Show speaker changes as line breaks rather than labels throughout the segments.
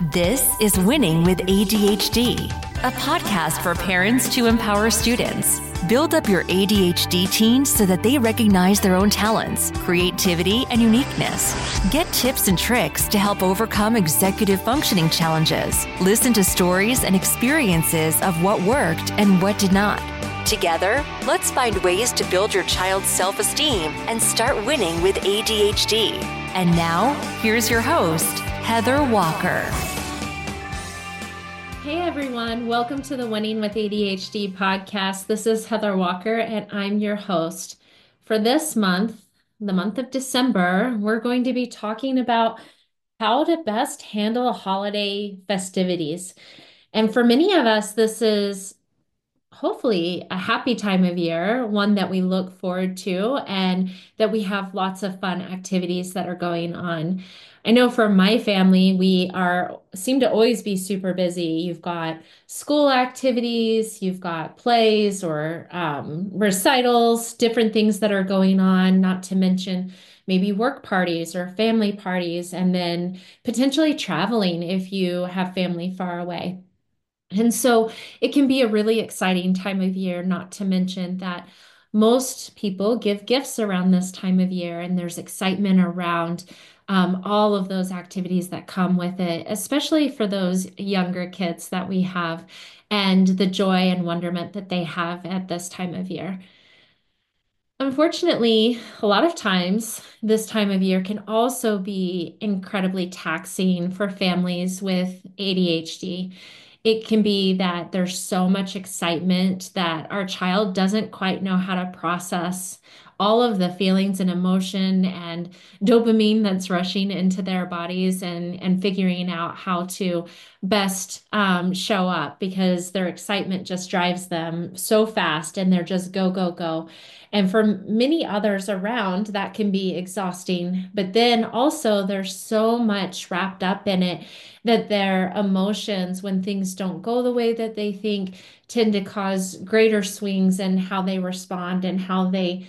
This is Winning with ADHD, a podcast for parents to empower students. Build up your ADHD teens so that they recognize their own talents, creativity, and uniqueness. Get tips and tricks to help overcome executive functioning challenges. Listen to stories and experiences of what worked and what did not. Together, let's find ways to build your child's self-esteem and start winning with ADHD. And now, here's your host, Heather Walker.
Hey everyone, welcome to the Winning with ADHD podcast. This is Heather Walker and I'm your host. For this month, the month of December, we're going to be talking about how to best handle holiday festivities. And for many of us, this is hopefully a happy time of year, one that we look forward to and that we have lots of fun activities that are going on. I know for my family, we seem to always be super busy. You've got school activities, you've got plays or recitals, different things that are going on, not to mention maybe work parties or family parties, and then potentially traveling if you have family far away. And so it can be a really exciting time of year, not to mention that most people give gifts around this time of year, and there's excitement around all of those activities that come with it, especially for those younger kids that we have and the joy and wonderment that they have at this time of year. Unfortunately, a lot of times this time of year can also be incredibly taxing for families with ADHD. It can be that there's so much excitement that our child doesn't quite know how to process all of the feelings and emotion and dopamine that's rushing into their bodies and figuring out how to best show up because their excitement just drives them so fast and they're just go, go, go. And for many others around, that can be exhausting. But then also, there's so much wrapped up in it that their emotions, when things don't go the way that they think, tend to cause greater swings in how they respond and how they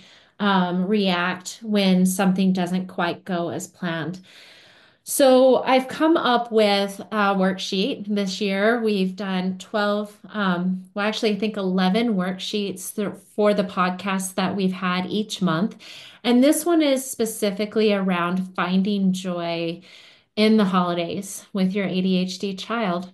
react when something doesn't quite go as planned. So I've come up with a worksheet this year. We've done 12, actually, I think 11 worksheets for the podcast that we've had each month. And this one is specifically around finding joy in the holidays with your ADHD child.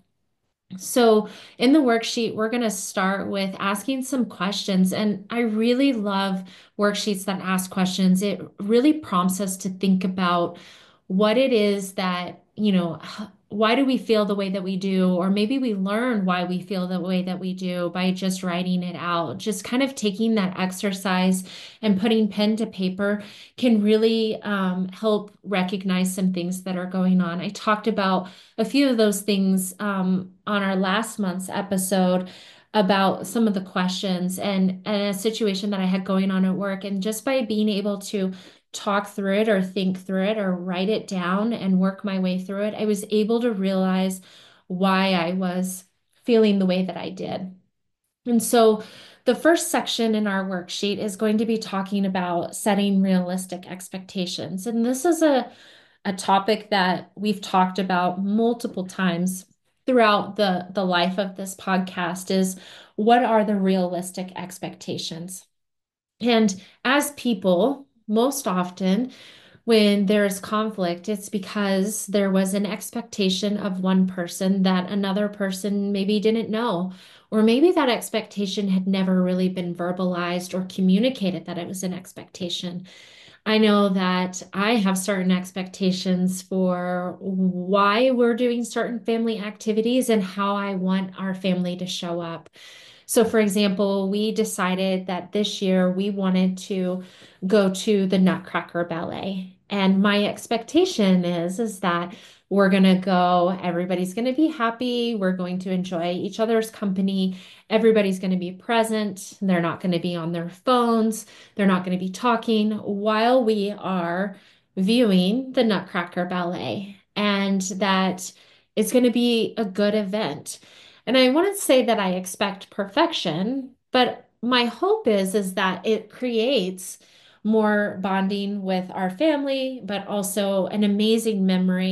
So, in the worksheet, we're going to start with asking some questions. And I really love worksheets that ask questions. It really prompts us to think about what it is that, why do we feel the way that we do? Or maybe we learn why we feel the way that we do by just writing it out. Just kind of taking that exercise and putting pen to paper can really help recognize some things that are going on. I talked about a few of those things on our last month's episode about some of the questions and a situation that I had going on at work. And just by being able to talk through it or think through it or write it down and work my way through it, I was able to realize why I was feeling the way that I did. And so the first section in our worksheet is going to be talking about setting realistic expectations. And this is a topic that we've talked about multiple times throughout the life of this podcast is what are the realistic expectations? And as people, most often when there's conflict, it's because there was an expectation of one person that another person maybe didn't know, or maybe that expectation had never really been verbalized or communicated that it was an expectation. I know that I have certain expectations for why we're doing certain family activities and how I want our family to show up. So, for example, we decided that this year we wanted to go to the Nutcracker Ballet. And my expectation is that we're going to go, everybody's going to be happy, we're going to enjoy each other's company, everybody's going to be present, they're not going to be on their phones, they're not going to be talking while we are viewing the Nutcracker Ballet, and that it's going to be a good event. And I wouldn't say that I expect perfection, but my hope is that it creates more bonding with our family, but also an amazing memory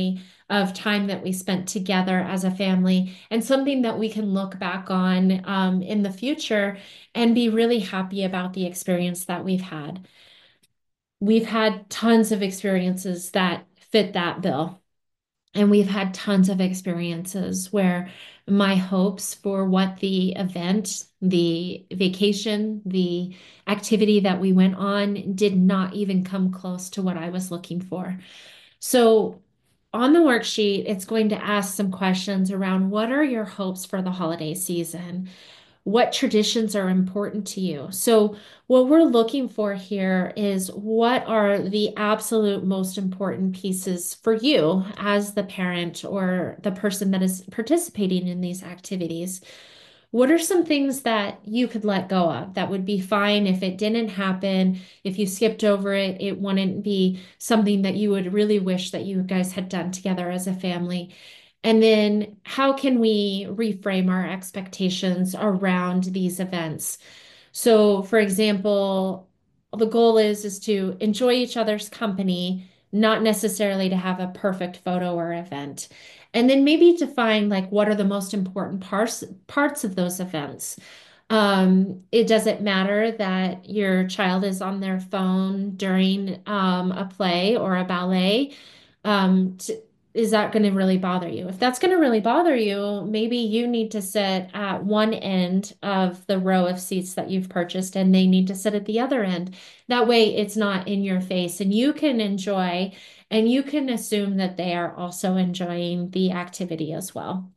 of time that we spent together as a family, and something that we can look back on in the future and be really happy about the experience that we've had. We've had tons of experiences that fit that bill. And we've had tons of experiences where my hopes for what the event, the vacation, the activity that we went on did not even come close to what I was looking for. So on the worksheet, it's going to ask some questions around what are your hopes for the holiday season? What traditions are important to you? So, what we're looking for here is what are the absolute most important pieces for you as the parent or the person that is participating in these activities? What are some things that you could let go of that would be fine if it didn't happen, if you skipped over it, it wouldn't be something that you would really wish that you guys had done together as a family? And then how can we reframe our expectations around these events? So, for example, the goal is to enjoy each other's company, not necessarily to have a perfect photo or event. And then maybe define like what are the most important parts of those events. It doesn't matter that your child is on their phone during a play or a ballet. Um, t- is that going to really bother you? If that's going to really bother you, maybe you need to sit at one end of the row of seats that you've purchased and they need to sit at the other end. That way it's not in your face and you can enjoy and you can assume that they are also enjoying the activity as well.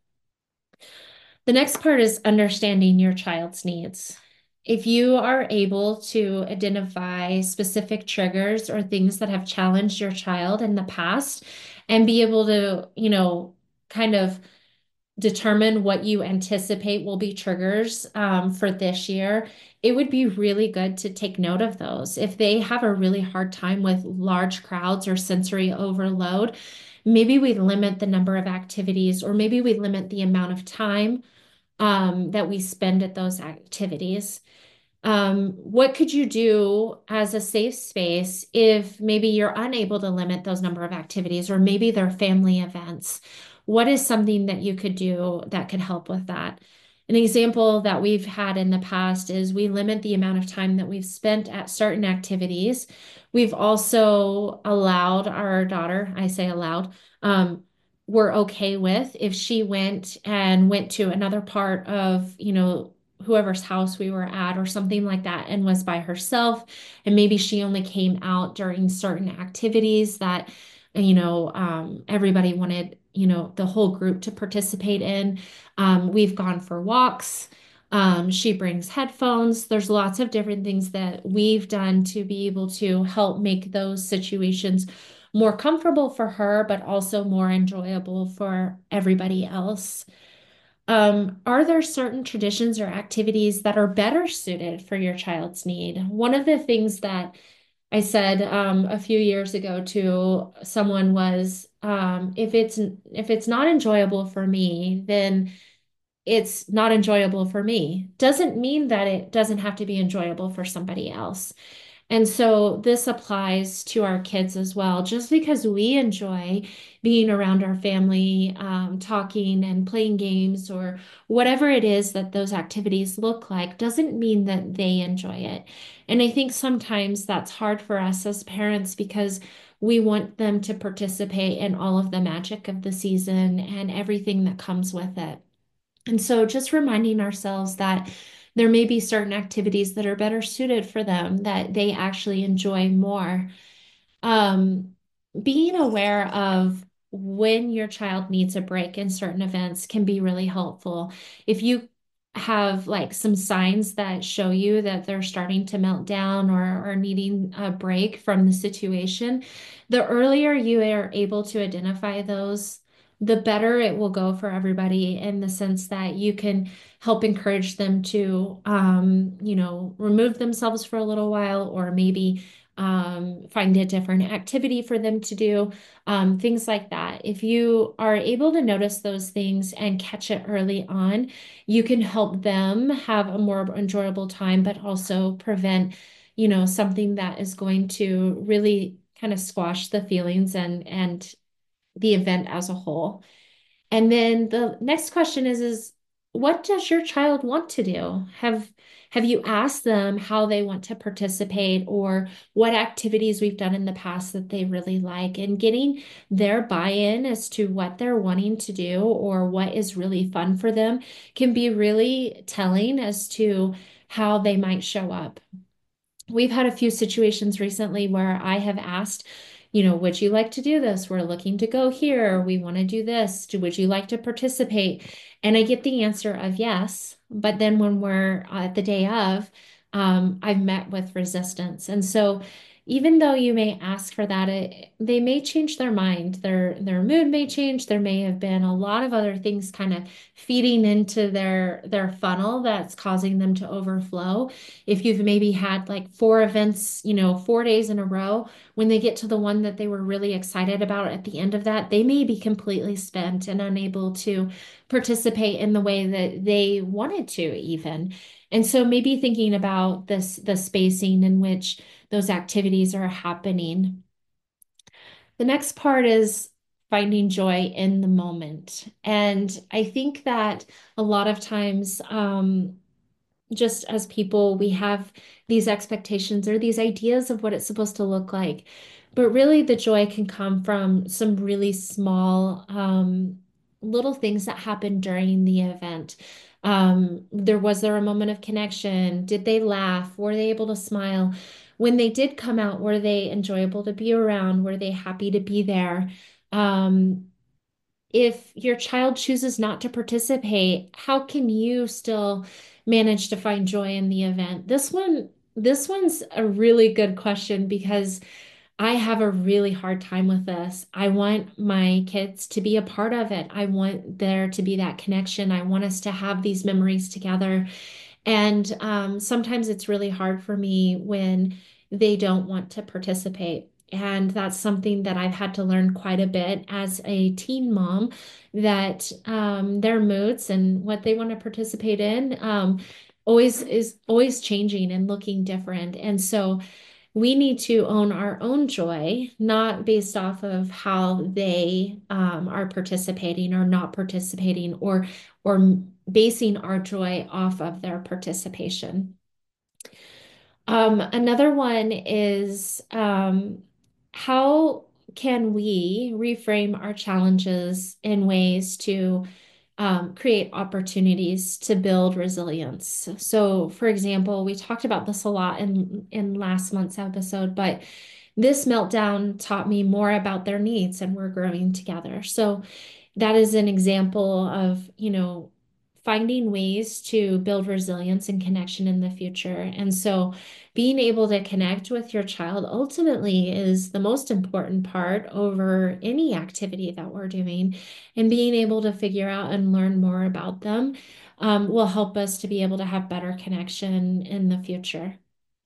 The next part is understanding your child's needs. If you are able to identify specific triggers or things that have challenged your child in the past and be able to, kind of determine what you anticipate will be triggers for this year, it would be really good to take note of those. If they have a really hard time with large crowds or sensory overload, maybe we limit the number of activities or maybe we limit the amount of time that we spend at those activities. What could you do as a safe space if maybe you're unable to limit those number of activities, or maybe they're family events? What is something that you could do that could help with that? An example that we've had in the past is we limit the amount of time that we've spent at certain activities. We've also allowed our daughter, I say allowed, we're okay with if she went to another part of, whoever's house we were at or something like that and was by herself. And maybe she only came out during certain activities that, everybody wanted, the whole group to participate in. We've gone for walks. She brings headphones. There's lots of different things that we've done to be able to help make those situations more comfortable for her, but also more enjoyable for everybody else. Are there certain traditions or activities that are better suited for your child's need? One of the things that I said a few years ago to someone was, if it's not enjoyable for me, then it's not enjoyable for me. Doesn't mean that it doesn't have to be enjoyable for somebody else. And so this applies to our kids as well. Just because we enjoy being around our family, talking and playing games or whatever it is that those activities look like, doesn't mean that they enjoy it. And I think sometimes that's hard for us as parents because we want them to participate in all of the magic of the season and everything that comes with it. And so just reminding ourselves that there may be certain activities that are better suited for them, that they actually enjoy more. Um, Being aware of when your child needs a break in certain events can be really helpful. If you have like some signs that show you that they're starting to melt down or needing a break from the situation, the earlier you are able to identify those, the better it will go for everybody in the sense that you can help encourage them to, remove themselves for a little while or maybe find a different activity for them to do, things like that. If you are able to notice those things and catch it early on, you can help them have a more enjoyable time, but also prevent, something that is going to really kind of squash the feelings and the event as a whole. And then the next question is what does your child want to do? Have you asked them how they want to participate or what activities we've done in the past that they really like and getting their buy-in as to what they're wanting to do or what is really fun for them can be really telling as to how they might show up. We've had a few situations recently where I have asked, would you like to do this? We're looking to go here. We want to do this. Would you like to participate? And I get the answer of yes. But then when we're at the day of, I've met with resistance. And so even though you may ask for that, they may change their mind. Their mood may change. There may have been a lot of other things kind of feeding into their funnel that's causing them to overflow. If you've maybe had like four events, 4 days in a row, when they get to the one that they were really excited about at the end of that, they may be completely spent and unable to participate in the way that they wanted to, even. And so maybe thinking about the spacing in which those activities are happening. The next part is finding joy in the moment. And I think that a lot of times, just as people, we have these expectations or these ideas of what it's supposed to look like. But really, the joy can come from some really small, little things that happen during the event. Was there a moment of connection? Did they laugh? Were they able to smile? When they did come out, were they enjoyable to be around? Were they happy to be there? Um, if your child chooses not to participate, how can you still manage to find joy in the event? This one's a really good question because I have a really hard time with this. I want my kids to be a part of it. I want there to be that connection. I want us to have these memories together. And sometimes it's really hard for me when they don't want to participate. And that's something that I've had to learn quite a bit as a teen mom, that their moods and what they want to participate in always changing and looking different. And so we need to own our own joy, not based off of how they are participating or not participating, or basing our joy off of their participation. Another one is how can we reframe our challenges in ways to create opportunities to build resilience. So, for example, we talked about this a lot in last month's episode, but this meltdown taught me more about their needs, and we're growing together. So, that is an example of, finding ways to build resilience and connection in the future. And so being able to connect with your child ultimately is the most important part over any activity that we're doing. And being able to figure out and learn more about them will help us to be able to have better connection in the future.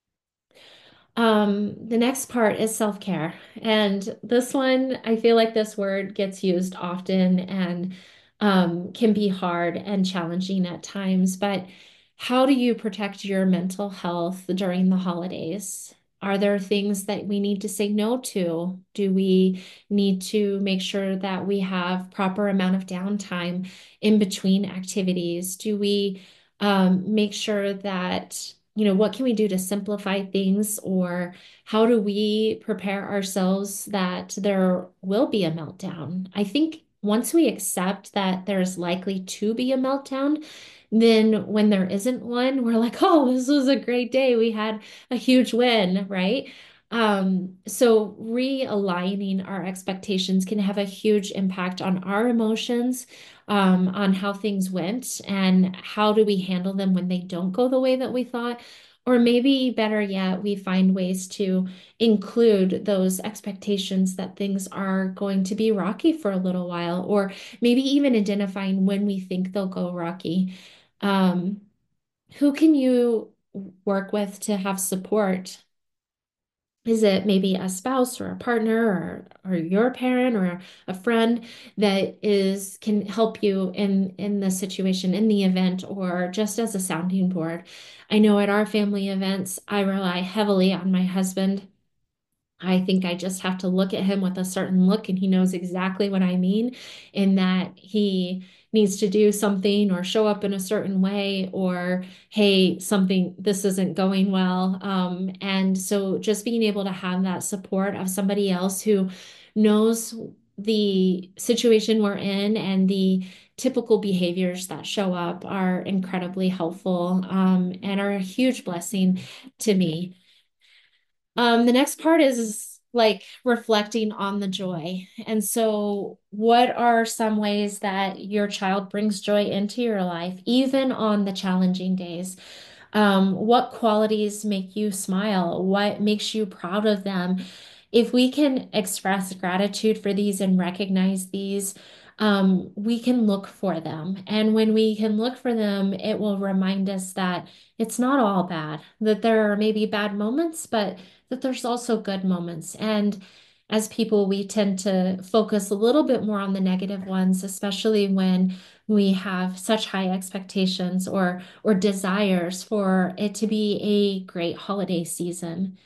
The next part is self-care. And this one, I feel like this word gets used often and can be hard and challenging at times. But how do you protect your mental health during the holidays? Are there things that we need to say no to? Do we need to make sure that we have proper amount of downtime in between activities? Do we make sure that what can we do to simplify things, or how do we prepare ourselves that there will be a meltdown? I think once we accept that there's likely to be a meltdown, then when there isn't one, we're like, oh, this was a great day. We had a huge win, right? So realigning our expectations can have a huge impact on our emotions, on how things went and how do we handle them when they don't go the way that we thought. Or maybe better yet, we find ways to include those expectations that things are going to be rocky for a little while, or maybe even identifying when we think they'll go rocky. Um, who can you work with to have support? Is it maybe a spouse or a partner, or your parent or a friend that is can help you in the situation, in the event, or just as a sounding board? I know at our family events, I rely heavily on my husband I think I just have to look at him with a certain look and he knows exactly what I mean, in that he needs to do something or show up in a certain way, or hey, something, this isn't going well. And so just being able to have that support of somebody else who knows the situation we're in and the typical behaviors that show up are incredibly helpful, and are a huge blessing to me. The next part is like reflecting on the joy. And so, what are some ways that your child brings joy into your life, even on the challenging days? What qualities make you smile? What makes you proud of them? If we can express gratitude for these and recognize these, we can look for them. And when we can look for them, it will remind us that it's not all bad, that there are maybe bad moments, but that there's also good moments. And as people, we tend to focus a little bit more on the negative ones, especially when we have such high expectations or desires for it to be a great holiday season.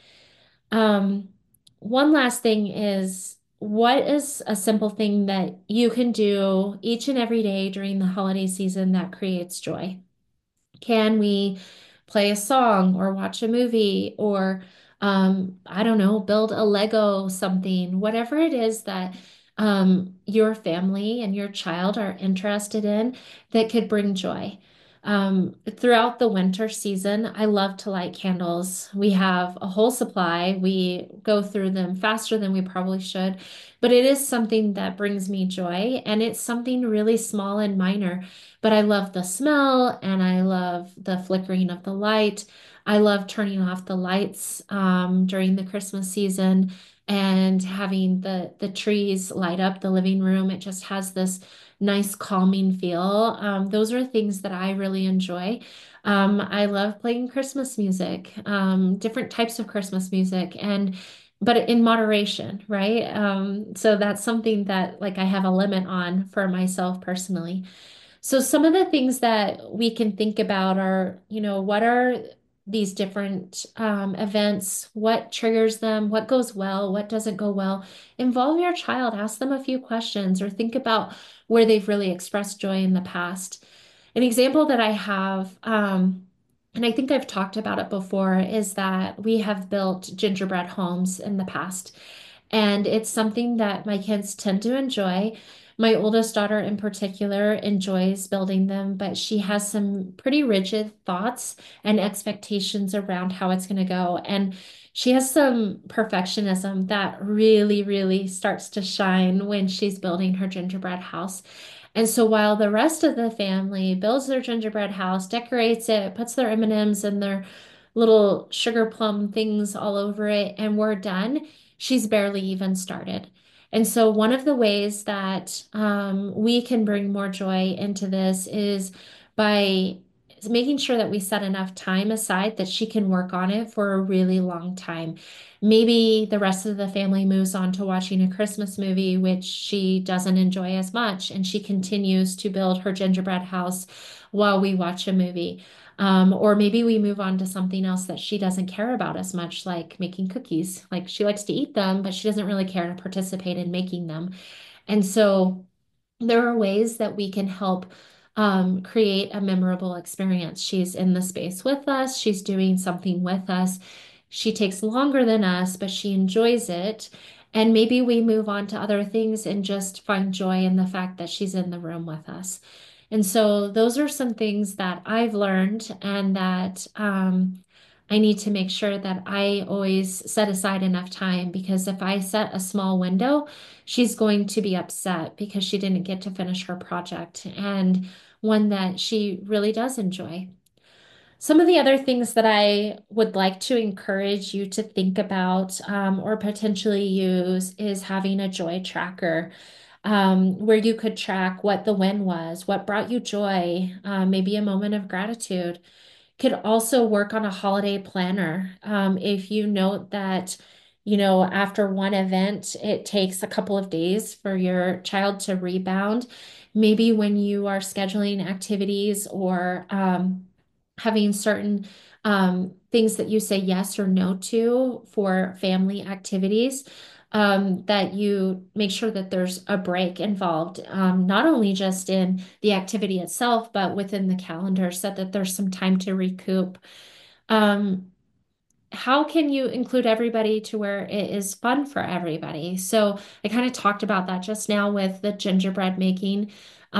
Um, One last thing is, what is a simple thing that you can do each and every day during the holiday season that creates joy? Can we play a song or watch a movie or, I don't know, build a Lego something, whatever it is that your family and your child are interested in that could bring joy. Throughout the winter season, I love to light candles. We have a whole supply. We go through them faster than we probably should, but it is something that brings me joy, and it's something really small and minor, but I love the smell and I love the flickering of the light. I love turning off the lights during the Christmas season and having the trees light up the living room. It just has this nice calming feel. Those are things that I really enjoy. I love playing Christmas music, different types of Christmas music, and but in moderation, right? So that's something that like I have a limit on for myself personally. So some of the things that we can think about are, what are these different events? What triggers them? What goes well? What doesn't go well? Involve your child, ask them a few questions, or think about where they've really expressed joy in the past. An example that I have, and I think I've talked about it before, is that we have built gingerbread homes in the past. And it's something that my kids tend to enjoy. My oldest daughter, in particular, enjoys building them, but she has some pretty rigid thoughts and expectations around how it's going to go. And she has some perfectionism that really, really starts to shine when she's building her gingerbread house. And so while the rest of the family builds their gingerbread house, decorates it, puts their M&Ms and their little sugar plum things all over it, and we're done, she's barely even started. And so one of the ways that we can bring more joy into this is by making sure that we set enough time aside that she can work on it for a really long time. Maybe the rest of the family moves on to watching a Christmas movie, which she doesn't enjoy as much, and she continues to build her gingerbread house while we watch a movie. Or maybe we move on to something else that she doesn't care about as much, like making cookies. Like she likes to eat them, but she doesn't really care to participate in making them. And so there are ways that we can help create a memorable experience. She's in the space with us, she's doing something with us. She takes longer than us, but she enjoys it. And maybe we move on to other things and just find joy in the fact that she's in the room with us. And so those are some things that I've learned and that I need to make sure that I always set aside enough time, because if I set a small window, she's going to be upset because she didn't get to finish her project, and one that she really does enjoy. Some of the other things that I would like to encourage you to think about, or potentially use, is having a joy tracker, where you could track what the win was, what brought you joy, maybe a moment of gratitude. Could also work on a holiday planner. If you note that, after one event, it takes a couple of days for your child to rebound. Maybe when you are scheduling activities or having certain things that you say yes or no to for family activities, that you make sure that there's a break involved, not only just in the activity itself, but within the calendar so that there's some time to recoup. Um, how can you include everybody to where it is fun for everybody? So I kind of talked about that just now with the gingerbread making.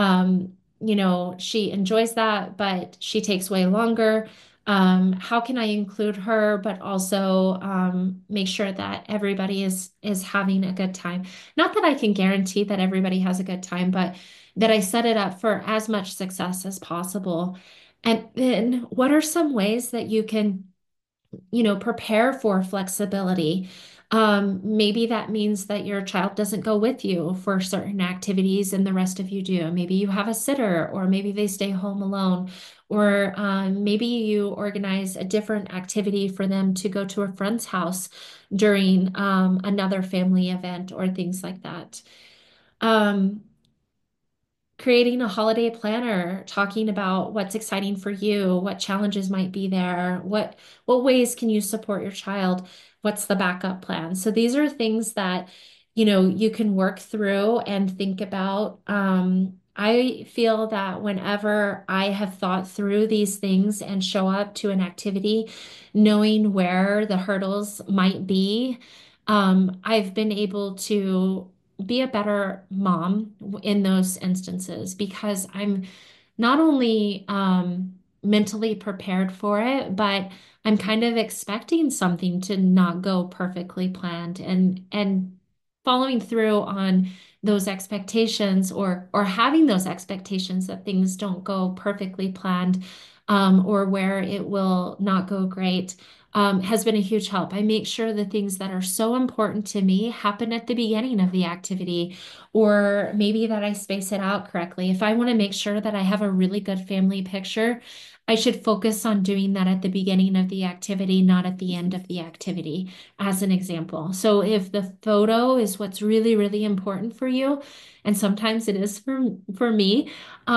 She enjoys that, but she takes way longer. How can I include her, but also make sure that everybody is having a good time? Not that I can guarantee that everybody has a good time, but that I set it up for as much success as possible. And then what are some ways that you can prepare for flexibility? Maybe that means that your child doesn't go with you for certain activities and the rest of you do. Maybe you have a sitter, or maybe they stay home alone, or maybe you organize a different activity for them to go to a friend's house during another family event or things like that. Um, Creating a holiday planner, talking about what's exciting for you, what challenges might be there, what ways can you support your child, what's the backup plan. So these are things that you can work through and think about. I feel that whenever I have thought through these things and show up to an activity, knowing where the hurdles might be, I've been able to be a better mom in those instances because I'm not only mentally prepared for it, but I'm kind of expecting something to not go perfectly planned, and following through on those expectations, or having those expectations that things don't go perfectly planned, or where it will not go great, has been a huge help. I make sure the things that are so important to me happen at the beginning of the activity, or maybe that I space it out correctly. If I want to make sure that I have a really good family picture, I should focus on doing that at the beginning of the activity, not at the end of the activity, as an example. So if the photo is what's really, really important for you, and sometimes it is for me,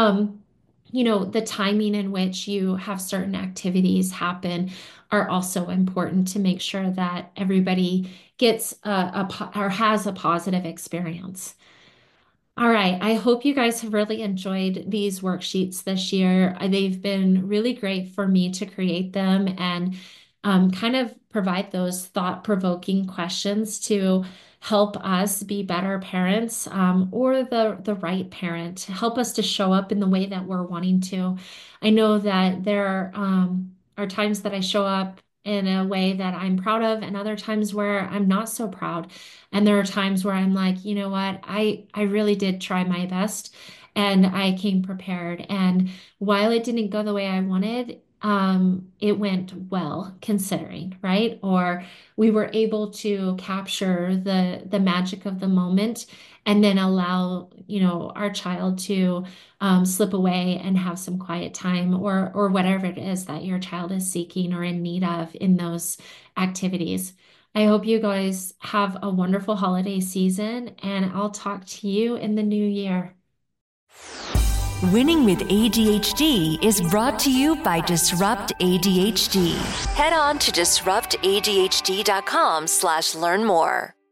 the timing in which you have certain activities happen are also important to make sure that everybody gets or has a positive experience. All right. I hope you guys have really enjoyed these worksheets this year. They've been really great for me to create them and kind of provide those thought-provoking questions to help us be better parents, or the right parent, help us to show up in the way that we're wanting to. I know that there are times that I show up in a way that I'm proud of, and other times where I'm not so proud. And there are times where I'm like, you know what, I really did try my best and I came prepared. And while it didn't go the way I wanted, it went well considering, right? Or we were able to capture the magic of the moment and then allow, our child to slip away and have some quiet time, or whatever it is that your child is seeking or in need of in those activities. I hope you guys have a wonderful holiday season, and I'll talk to you in the new year.
Winning with ADHD is brought to you by Disrupt ADHD. Head on to disruptadhd.com/learn more.